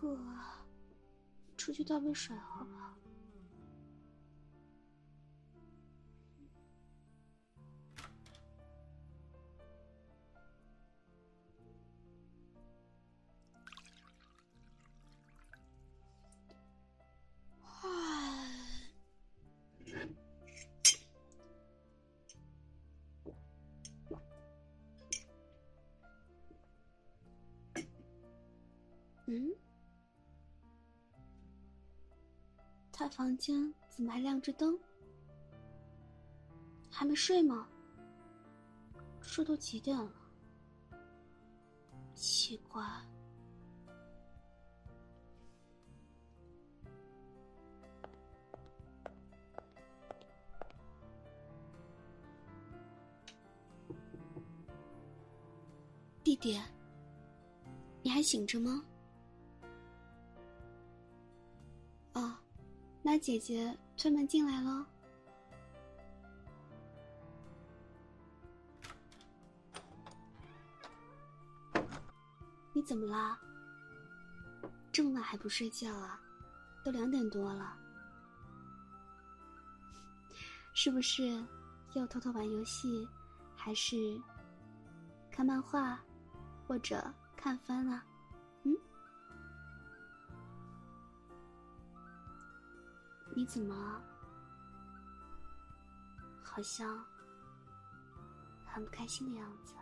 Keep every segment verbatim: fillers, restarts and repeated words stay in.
渴啊，出去倒杯水好不好？嗯，他房间怎么还亮着灯？还没睡吗？这都几点了？奇怪。弟弟，你还醒着吗？哦，那姐姐推门进来了。你怎么啦？这么晚还不睡觉啊？都两点多了。是不是又偷偷玩游戏，还是看漫画，或者看番啊？嗯？你怎么好像很不开心的样子？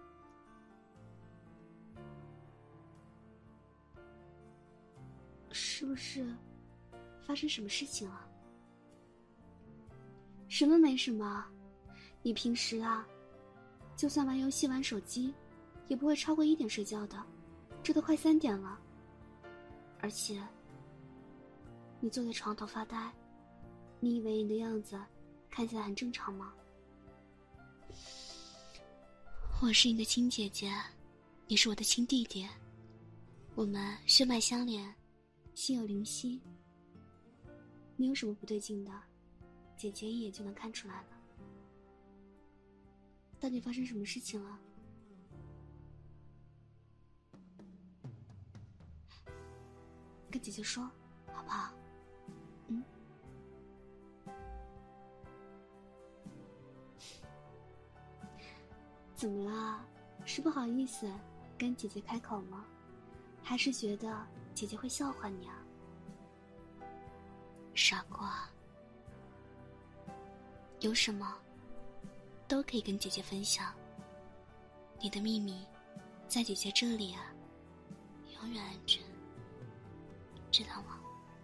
是不是发生什么事情了？什么没什么，你平时啊，就算玩游戏玩手机，也不会超过一点睡觉的，这都快三点了。而且，你坐在床头发呆，你以为你的样子看起来很正常吗？我是你的亲姐姐，你是我的亲弟弟，我们血脉相连，心有灵犀。你有什么不对劲的，姐姐一眼就能看出来了。到底发生什么事情了？跟姐姐说好不好？嗯。怎么啦？是不好意思跟姐姐开口吗？还是觉得姐姐会笑话你啊？傻瓜，有什么都可以跟姐姐分享，你的秘密在姐姐这里啊，永远安全，知道吗？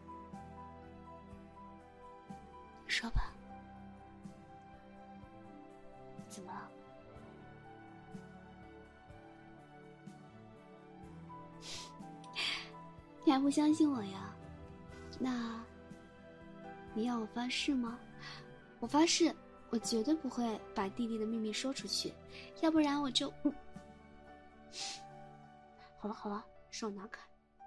说吧。怎么了？你还不相信我呀？那你要我发誓吗？我发誓，我绝对不会把弟弟的秘密说出去，要不然我就……嗯、好了好了，手拿开。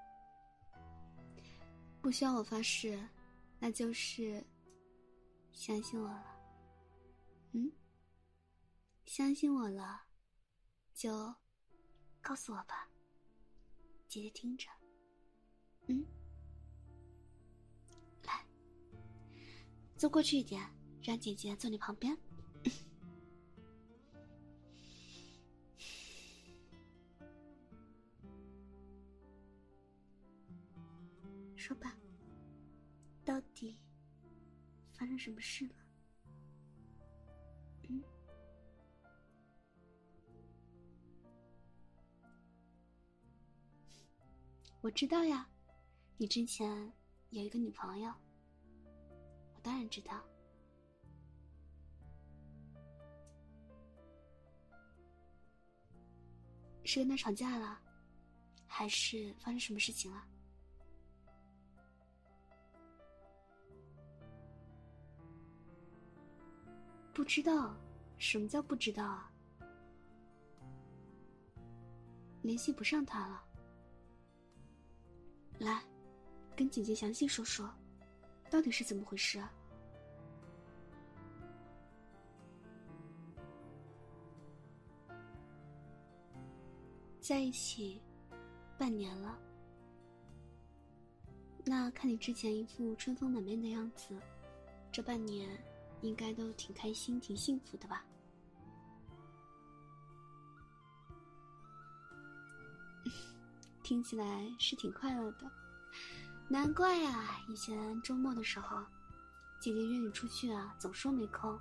不需要我发誓，那就是相信我了。嗯，相信我了，就告诉我吧，姐姐听着。嗯，来，坐过去一点，让姐姐坐你旁边。说吧，到底发生什么事了？嗯，我知道呀，你之前有一个女朋友，我当然知道。是跟他吵架了，还是发生什么事情了？不知道？什么叫不知道啊？联系不上他了。来，跟姐姐详细说说，到底是怎么回事啊？在一起半年了， 那看你之前一副春风满面的样子，这半年应该都挺开心挺幸福的吧？听起来是挺快乐的，难怪啊，以前周末的时候姐姐约你出去啊，总说没空。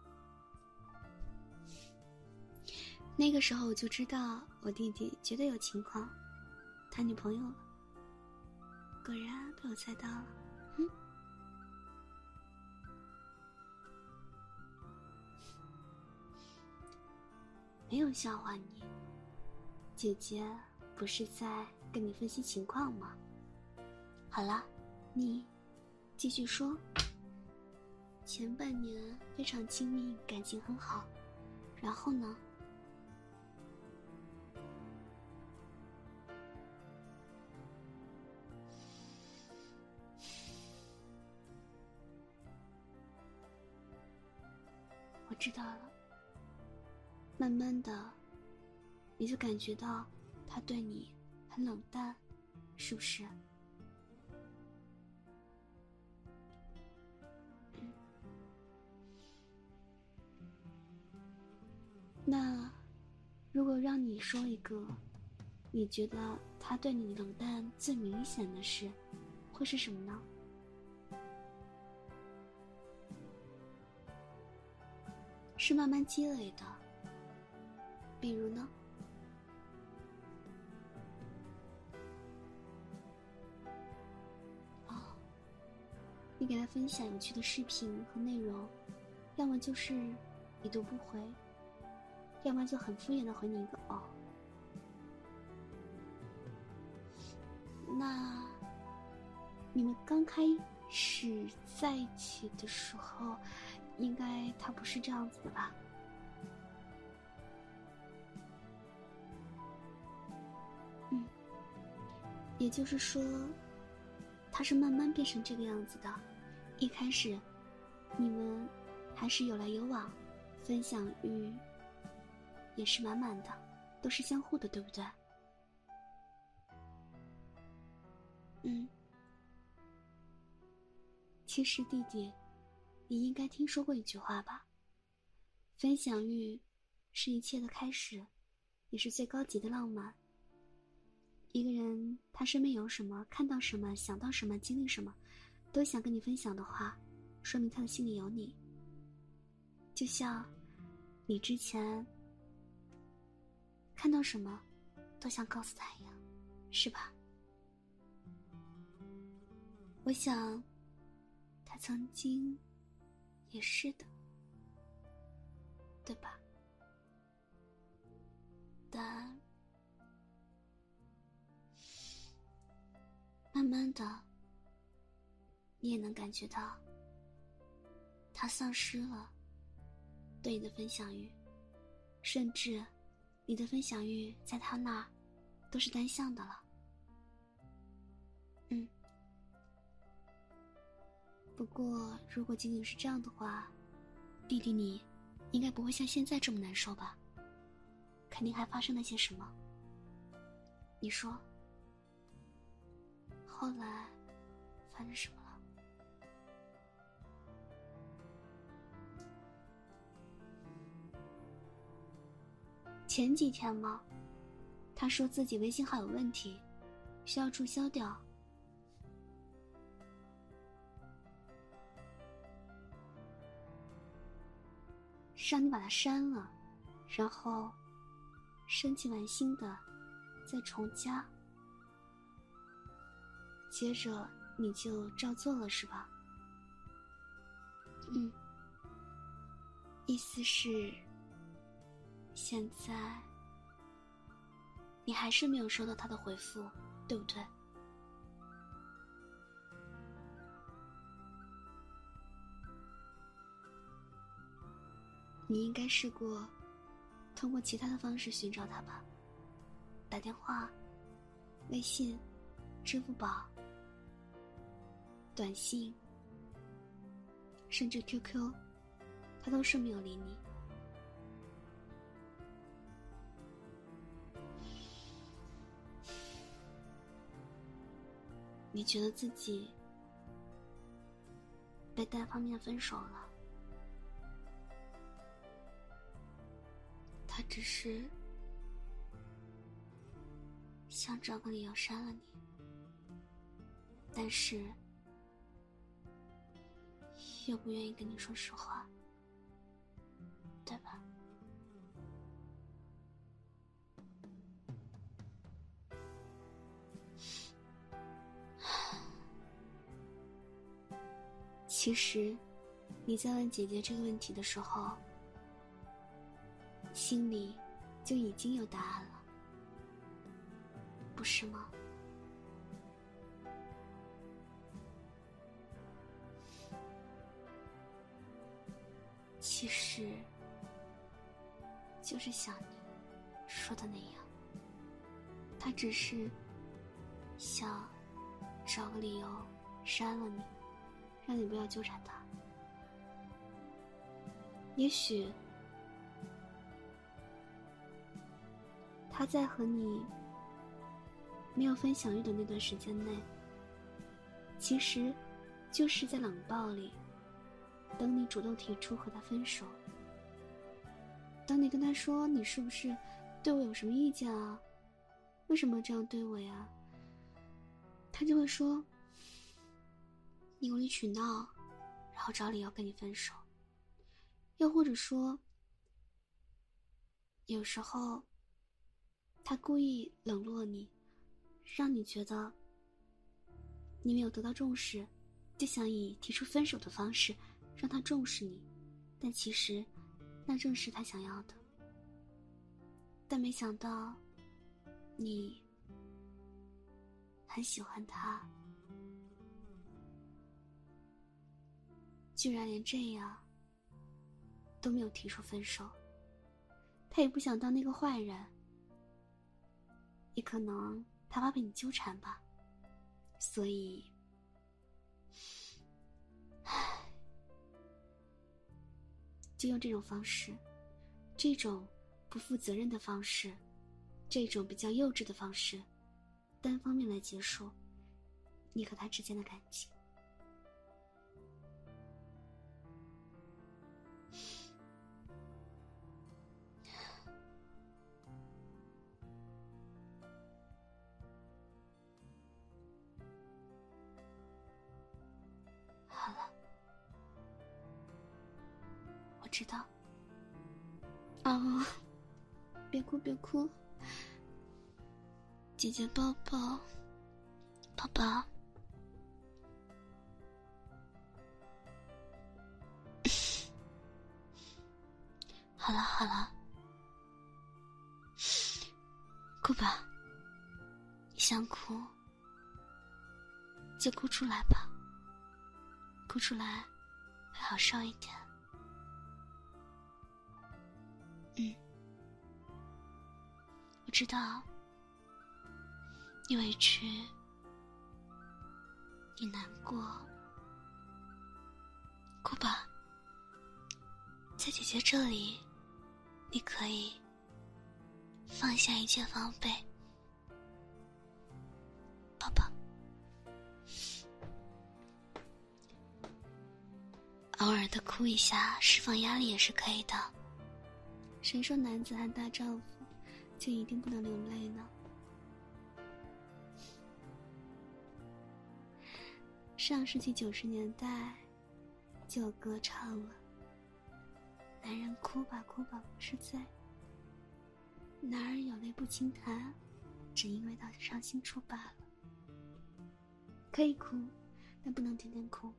那个时候我就知道我弟弟绝对有情况，谈女朋友了。果然被我猜到了。嗯，没有笑话你，姐姐不是在跟你分析情况吗？好了，你继续说。前半年非常亲密，感情很好，然后呢？我知道了。慢慢的，你就感觉到他对你很冷淡，是不是？嗯。那如果让你说一个你觉得他对你冷淡最明显的事，会是什么呢？是慢慢积累的，比如呢？哦，你给他分享有趣的视频和内容，要么就是已读不回，要么就很敷衍的回你一个哦。那你们刚开始在一起的时候，应该他不是这样子的吧？嗯，也就是说，他是慢慢变成这个样子的。一开始，你们还是有来有往，分享欲也是满满的，都是相互的，对不对？嗯。其实弟弟，你应该听说过一句话吧？分享欲是一切的开始，也是最高级的浪漫。一个人他身边有什么，看到什么，想到什么，经历什么，都想跟你分享的话，说明他的心里有你。就像你之前看到什么都想告诉他一样，是吧？我想他曾经也是的，对吧？但慢慢的，你也能感觉到他丧失了对你的分享欲，甚至你的分享欲在他那都是单向的了。嗯。不过如果仅仅是这样的话，弟弟你应该不会像现在这么难受吧？肯定还发生了些什么。你说后来发生什么了？前几天吗？他说自己微信号有问题，需要注销掉。是让你把它删了，然后申请完新的再重加，接着你就照做了是吧？嗯，意思是现在你还是没有收到他的回复，对不对？你应该试过通过其他的方式寻找他吧，打电话、微信、支付宝、短信，甚至 Q Q， 他都是没有理你。 你觉得自己被单方面分手了，他只是想找个理由删了你，但是又不愿意跟你说实话，对吧？其实你在问姐姐这个问题的时候，心里就已经有答案了，不是吗？其实就是像你说的那样，他只是想找个理由删了你，让你不要纠缠他。也许他在和你没有分享欲的那段时间内，其实就是在冷暴里等你主动提出和他分手。当你跟他说你是不是对我有什么意见啊，为什么这样对我呀，他就会说你无理取闹，然后找理由跟你分手。又或者说有时候他故意冷落你，让你觉得你没有得到重视，就想以提出分手的方式让他重视你，但其实那正是他想要的。但没想到你很喜欢他，居然连这样都没有提出分手。他也不想当那个坏人，也可能他怕被你纠缠吧，所以唉，就用这种方式，这种不负责任的方式，这种比较幼稚的方式，单方面来结束你和他之间的感情。好了，我知道。哦，别哭别哭，姐姐抱抱，宝宝。好了好了，哭吧，你想哭就哭出来吧，哭出来会好受一点。嗯，我知道你委屈，你难过，哭吧，在姐姐这里你可以放下一切防备，宝宝。偶尔的哭一下，释放压力也是可以的。谁说男子汉大丈夫就一定不能流泪呢？上世纪九十年代就有歌唱了，男人哭吧哭吧不是罪，男儿有泪不轻弹，只因为他伤心处罢了。可以哭，但不能天天哭，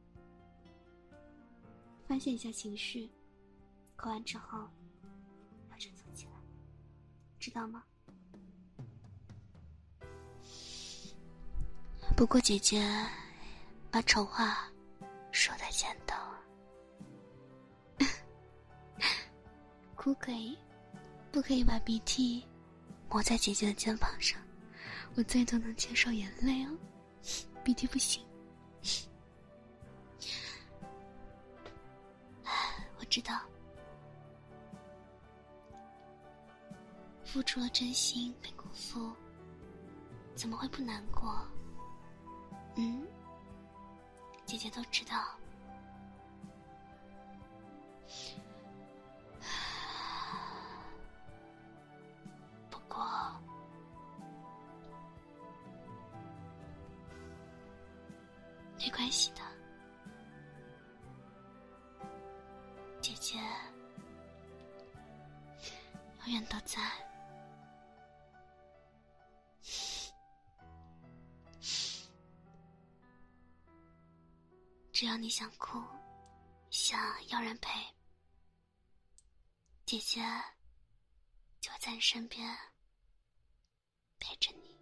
发泄一下情绪，哭完之后要振作起来，知道吗？不过姐姐把丑话说在前头，哭可以，不可以把鼻涕抹在姐姐的肩膀上，我最多能接受眼泪哦，鼻涕不行。我知道付出了真心被辜负，怎么会不难过？ 嗯，姐姐都知道。不过，没关系的，姐姐永远都在。只要你想哭，想要人陪，姐姐就会在你身边陪着你，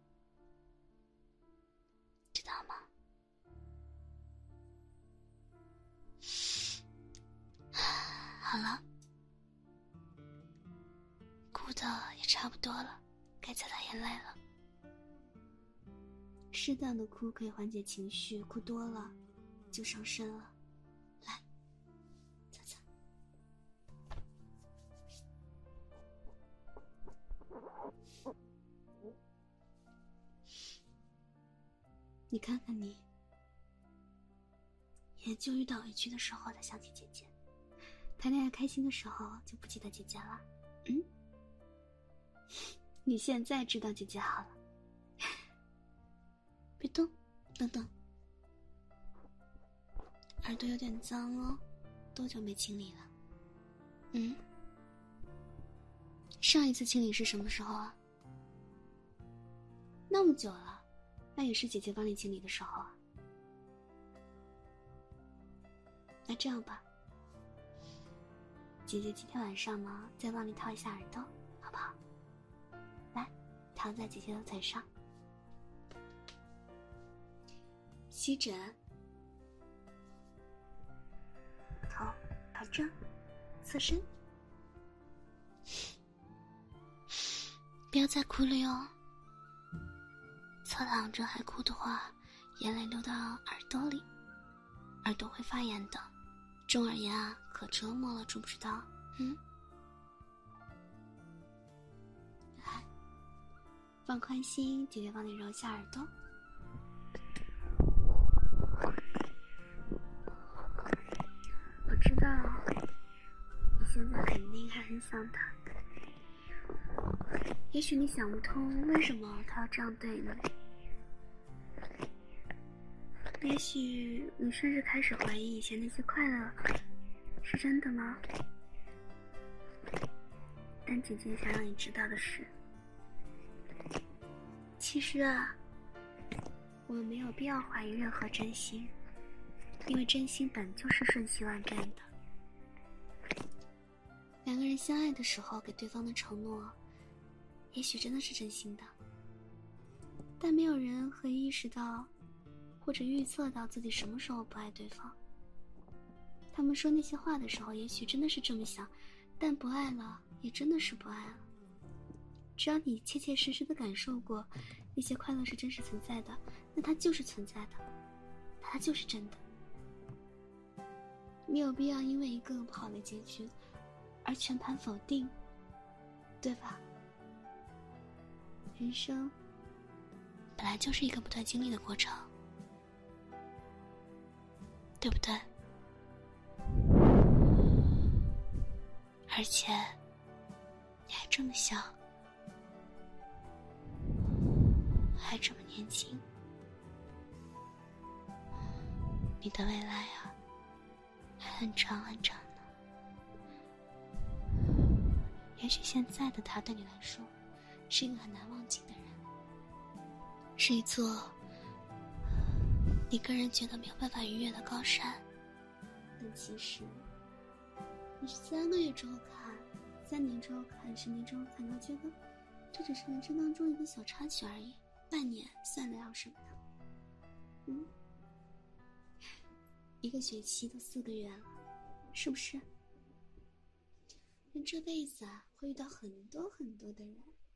知道吗？好了，哭的也差不多了，该擦擦眼泪了。适当的哭可以缓解情绪，哭多了就伤身了。来，擦擦。你看看你，也就遇到委屈的时候才想起姐姐，谈恋爱开心的时候就不记得姐姐了。嗯，你现在知道姐姐好了。别动，等等，耳朵有点脏哦，多久没清理了？嗯，上一次清理是什么时候啊？那么久了，那也是姐姐帮你清理的时候啊。那这样吧，姐姐今天晚上呢，再帮你掏一下耳朵，好不好？来，躺在姐姐的腿上，吸枕，头摆正，侧身，不要再哭了哟。侧躺着还哭的话，眼泪流到耳朵里，耳朵会发炎的，中耳炎啊，可折磨了，知不知道？嗯。来，放宽心，姐姐帮你揉下耳朵。我知道，你现在肯定还很想他。也许你想不通为什么他要这样对你，也许你甚至开始怀疑以前那些快乐是真的吗？但姐姐想让你知道的是，其实啊，我们没有必要怀疑任何真心，因为真心本就是瞬息万变的。两个人相爱的时候给对方的承诺，也许真的是真心的，但没有人会意识到或者预测到自己什么时候不爱对方。他们说那些话的时候，也许真的是这么想，但不爱了也真的是不爱了。只要你切切实实的感受过那些快乐是真实存在的，那它就是存在的，它就是真的。没有必要因为一个不好的结局而全盘否定，对吧？人生本来就是一个不断经历的过程，对不对？而且你还这么小，还这么年轻，你的未来啊还很长很长呢。也许现在的他对你来说是一个很难忘记的人，是一座你个人觉得没有办法逾越的高山，但其实你是三个月之后看，三年之后看，十年之后看，你觉得这只是人生当中一个小插曲而已，半年算得了什么呢？嗯，一个学期都四个月了，是不是？人这辈子啊，会遇到很多很多的人，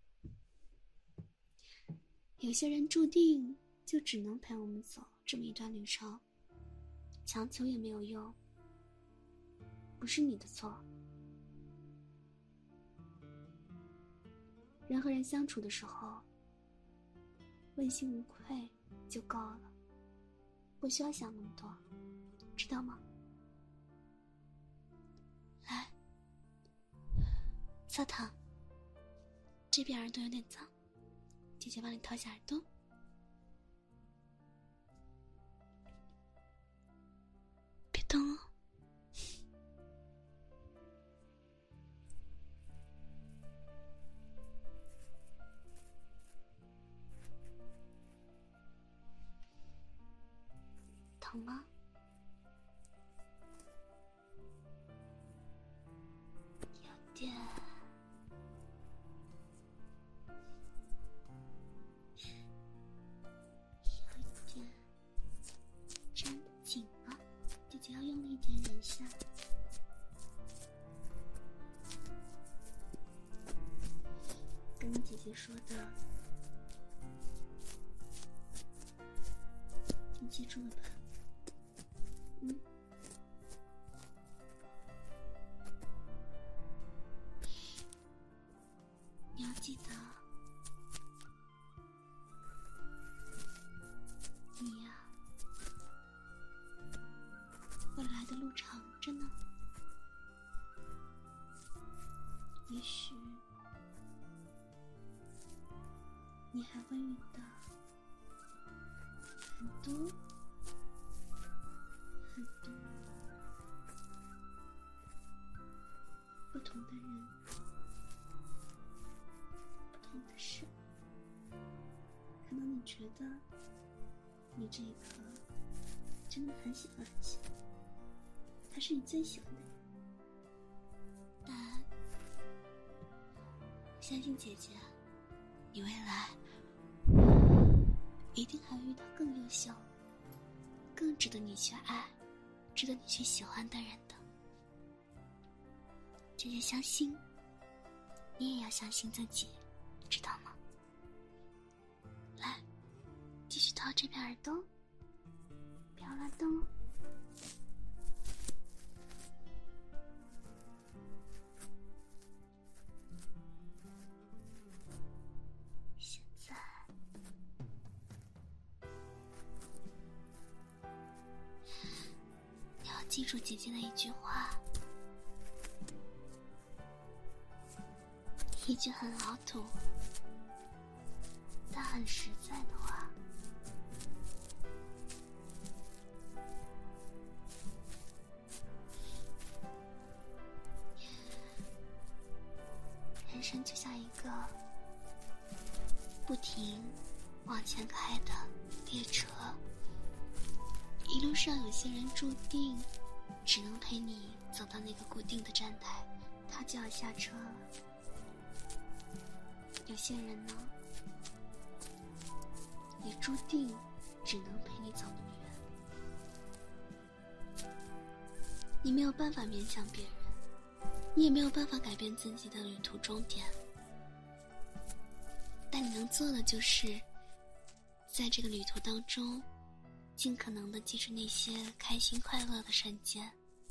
有些人注定就只能陪我们走这么一段旅程，强求也没有用，不是你的错。人和人相处的时候，问心无愧就够了。 不需要想那么多，知道吗？来，侧躺，这边耳朵有点脏，姐姐帮你掏下耳朵。别动哦。疼吗？有点。有点粘得紧了，姐姐要用力一点忍一下。跟你姐姐说的，你记住了吧？嗯。你要记得，你呀，未来的路长着呢。也许你还会遇到很多很多不同的人，不同的事。可能你觉得你这一刻真的很喜欢很喜欢，他是你最喜欢的人，但相信姐姐，你未来一定还会遇到更优秀、更值得你去爱、值得你去喜欢的人的。姐姐相信，你也要相信自己，知道吗？来，继续掏这边耳朵，不要乱动哦。现在你要记住姐姐的一句话，一句很老土但很实在的话。人生就像一个不停往前开的列车，一路上有些人注定只能陪你走到那个固定的站台，他就要下车了。有些人呢，也注定只能陪你走那么远。你没有办法勉强别人，你也没有办法改变自己的旅途终点，但你能做的就是在这个旅途当中尽可能的记住那些开心快乐的瞬间，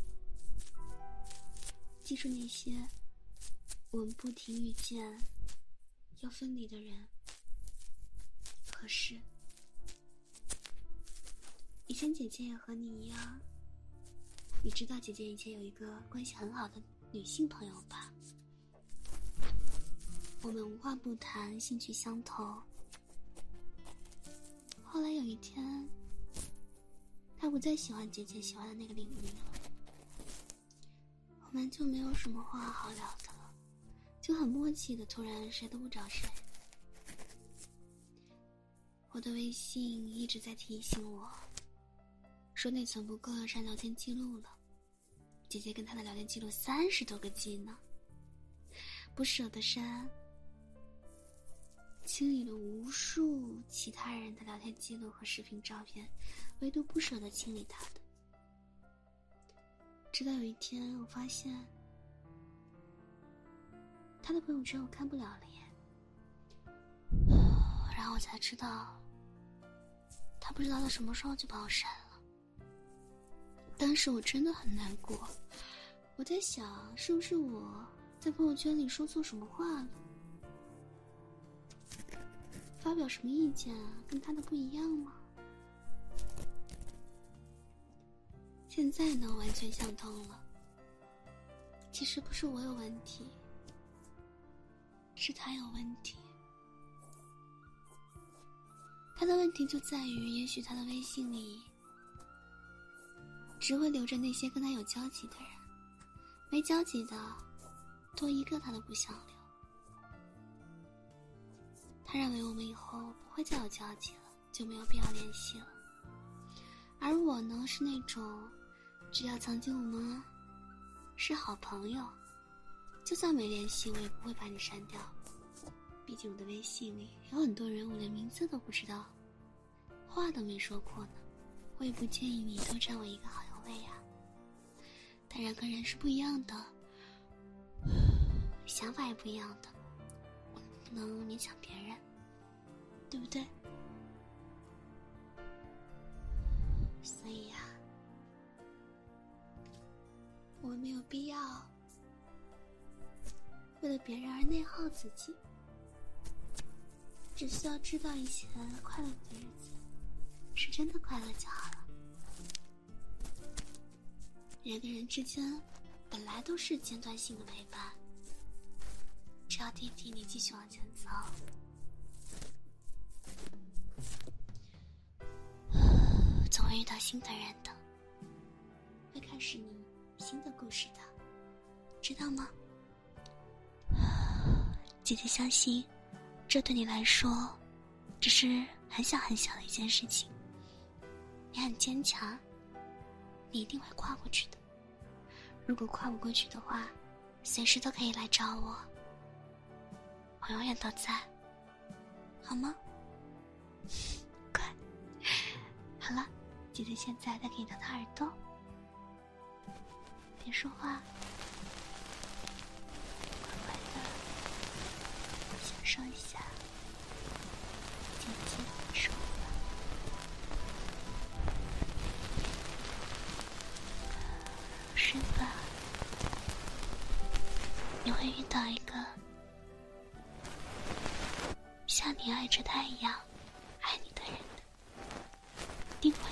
记住那些我们不停遇见要分离的人和事。以前姐姐也和你一样，你知道姐姐以前有一个关系很好的女性朋友吧？我们无话不谈，兴趣相投。后来有一天，她不再喜欢姐姐喜欢的那个领域了，我们就没有什么话好聊的了，就很默契的突然谁都不找谁。我的微信一直在提醒我说内存不够，要删聊天记录了。姐姐跟她的聊天记录三十多个 G 呢，不舍得删，清理了无数其他人的聊天记录和视频照片，唯独不舍得清理她的。直到有一天我发现她的朋友圈我看不了了耶，然后我才知道她不知道她什么时候就把我删了。当时我真的很难过，我在想是不是我在朋友圈里说错什么话了，发表什么意见啊，跟他的不一样吗？ 现在呢，完全想通了。其实不是我有问题，是他有问题。他的问题就在于，也许他的微信里只会留着那些跟他有交集的人，没交集的多一个他都不想留。他认为我们以后不会再有交集了，就没有必要联系了。而我呢，是那种只要曾经我们是好朋友，就算没联系我也不会把你删掉。毕竟我的微信里有很多人我连名字都不知道，话都没说过呢，我也不建议你多占我一个好友位啊。但人跟人是不一样的，想法也不一样的，我们不能勉强别人，对不对？所以呀、啊，我们没有必要为了别人而内耗自己，只需要知道一些快乐的日子是真的快乐就好了。人跟人之间本来都是间断性的陪伴，只要弟弟你继续往前走，总会遇到新的人的，会开始你新的故事的，知道吗？姐姐相信这对你来说只是很小很小的一件事情，你很坚强，你一定会跨过去的。如果跨不过去的话，随时都可以来找我，我永远都在，好吗？乖，好了，姐姐现在再给你挠挠耳朵，别说话，乖乖的享受一下姐姐说话。是吧？你会遇到一个像你爱着他一样爱你的人的，定会